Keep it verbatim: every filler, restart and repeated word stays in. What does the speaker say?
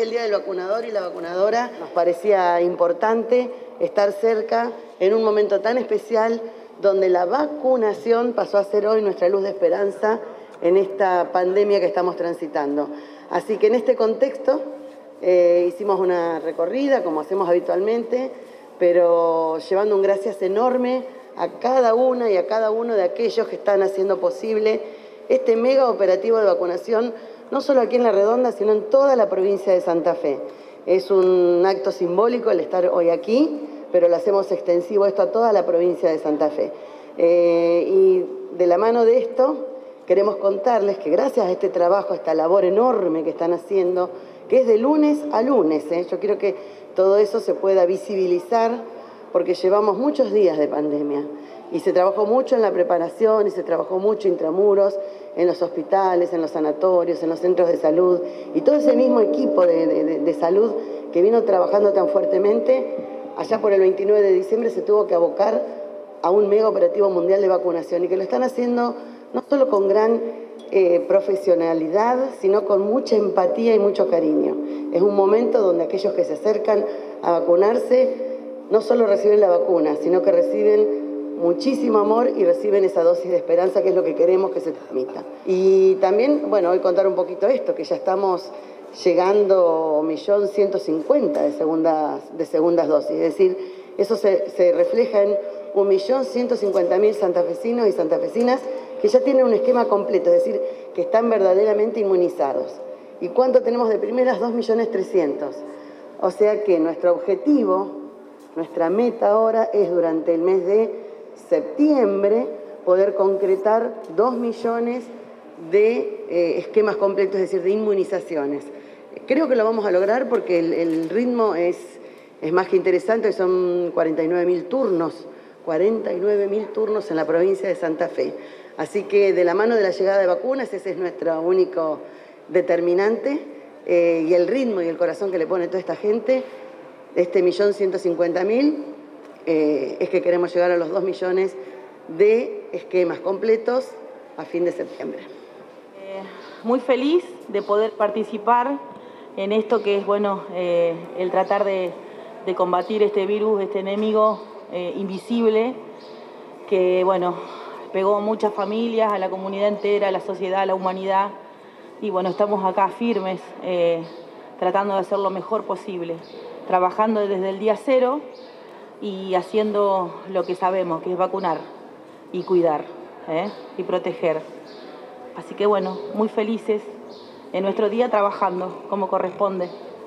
el Día del Vacunador y la Vacunadora, nos parecía importante estar cerca en un momento tan especial donde la vacunación pasó a ser hoy nuestra luz de esperanza en esta pandemia que estamos transitando. Así que en este contexto eh, hicimos una recorrida, como hacemos habitualmente, pero llevando un gracias enorme a cada una y a cada uno de aquellos que están haciendo posible este mega operativo de vacunación, no solo aquí en La Redonda, sino en toda la provincia de Santa Fe. Es un acto simbólico el estar hoy aquí, pero lo hacemos extensivo esto a toda la provincia de Santa Fe. Eh, y de la mano de esto, queremos contarles que gracias a este trabajo, a esta labor enorme que están haciendo, que es de lunes a lunes, ¿eh? Yo quiero que todo eso se pueda visibilizar, porque llevamos muchos días de pandemia y se trabajó mucho en la preparación y se trabajó mucho intramuros, en los hospitales, en los sanatorios, en los centros de salud, y todo ese mismo equipo de, de, de salud que vino trabajando tan fuertemente, allá por el veintinueve de diciembre se tuvo que abocar a un mega operativo mundial de vacunación, y que lo están haciendo no solo con gran eh, profesionalidad, sino con mucha empatía y mucho cariño. Es un momento donde aquellos que se acercan a vacunarse no solo reciben la vacuna, sino que reciben muchísimo amor y reciben esa dosis de esperanza, que es lo que queremos que se transmita. Y también, bueno, hoy contar un poquito esto, que ya estamos llegando a un millón ciento cincuenta de segundas, de segundas dosis, es decir, eso se, se refleja en un millón ciento cincuenta mil santafesinos y santafesinas que ya tienen un esquema completo, es decir, que están verdaderamente inmunizados. ¿Y cuánto tenemos de primeras? dos millones trescientos mil. O sea que nuestro objetivo, nuestra meta ahora es durante el mes de septiembre poder concretar dos millones de eh, esquemas completos, es decir, de inmunizaciones. Creo que lo vamos a lograr porque el, el ritmo es, es más que interesante, son cuarenta y nueve mil turnos, cuarenta y nueve mil turnos en la provincia de Santa Fe. Así que de la mano de la llegada de vacunas, ese es nuestro único determinante, eh, y el ritmo y el corazón que le pone toda esta gente, este millón ciento cincuenta mil, eh, es que queremos llegar a los dos millones de esquemas completos a fin de septiembre. Eh, muy feliz de poder participar en esto que es, bueno, eh, el tratar de, de combatir este virus, este enemigo eh, invisible, que, bueno, pegó a muchas familias, a la comunidad entera, a la sociedad, a la humanidad. Y, bueno, estamos acá firmes, eh, tratando de hacer lo mejor posible, trabajando desde el día cero y haciendo lo que sabemos, que es vacunar y cuidar, ¿eh? y proteger. Así que, bueno, muy felices en nuestro día trabajando como corresponde.